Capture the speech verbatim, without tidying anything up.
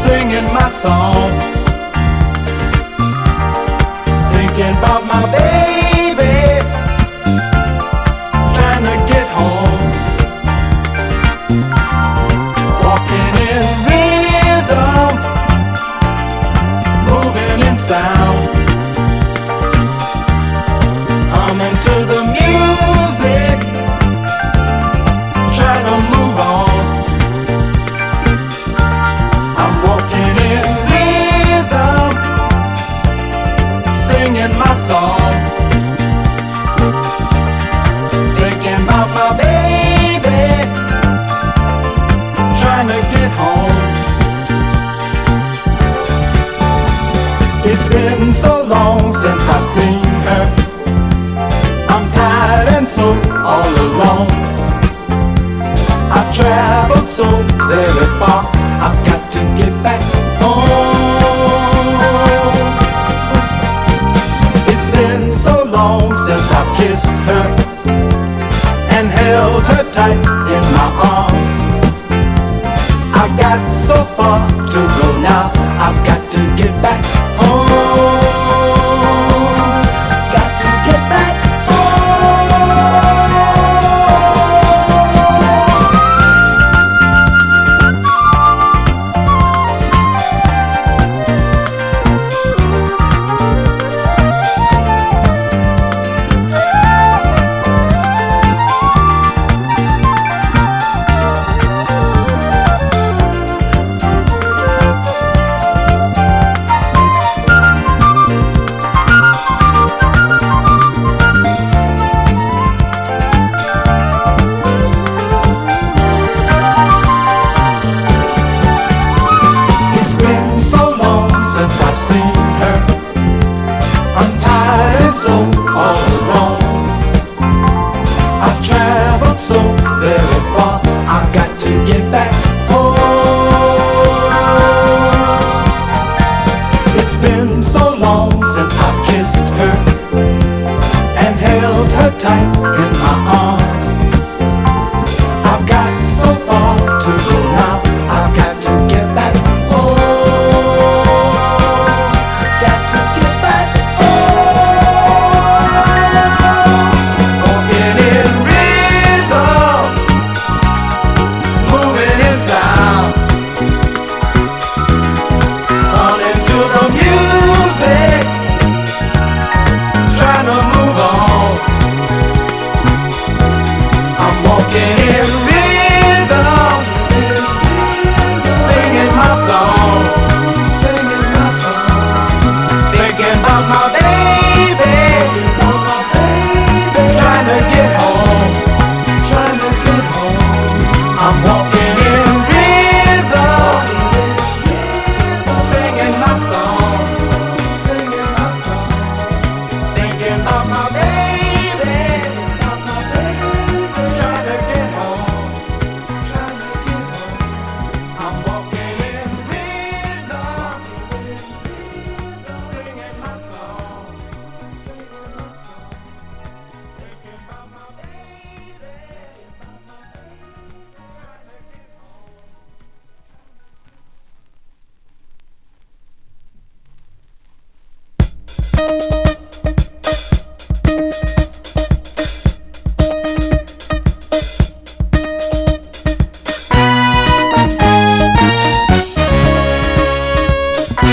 singing my song, thinking about my baby, trying to get home, walking in rhythm, moving in sound, humming to the music, trying to move on. I'm walking in rhythm, singing my song, thinking about my baby, trying to get home. It's been so long since I've seen her, I'm tired and so all alone. I've traveled so very far, I've got to get back home. It's been so long since I've kissed her and held her tight in my arms. I've got so far to go now, I've got to get back